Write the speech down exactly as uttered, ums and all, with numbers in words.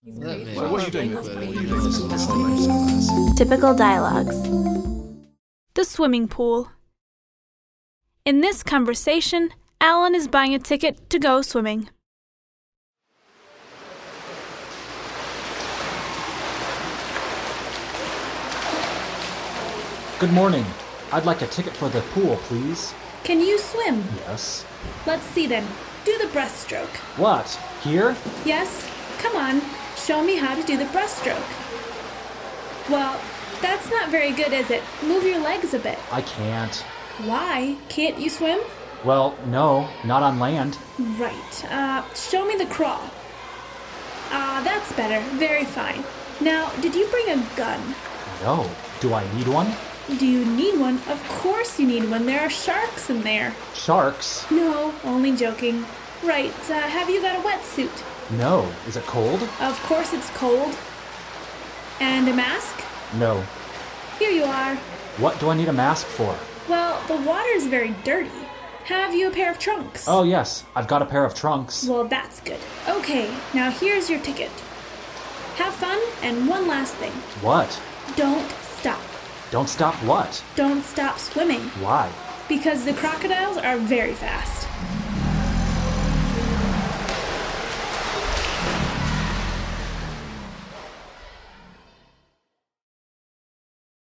So what are you doing with it? Typical dialogues. The swimming pool. In this conversation, Alan is buying a ticket to go swimming. Good morning. I'd like a ticket for the pool, please. Can you swim? Yes. Let's see then. Do the breaststroke. What? Here? Yes. Come on. Show me how to do the breaststroke. Well, that's not very good, is it? Move your legs a bit. I can't. Why? Can't you swim? Well, no, not on land. Right. Uh, show me the crawl. Ah, uh, that's better. Very fine. Now, did you bring a gun? No. Do I need one? Do you need one? Of course you need one. There are sharks in there. Sharks? No, only joking. Right. Uh, have you got a wetsuit? No. Is it cold? Of course it's cold. And a mask? No. Here you are. What do I need a mask for? Well, the water is very dirty. Have you a pair of trunks? Oh, yes. I've got a pair of trunks. Well, that's good. Okay, now here's your ticket. Have fun, and one last thing. What? Don't stop. Don't stop what? Don't stop swimming. Why? Because the crocodiles are very fast.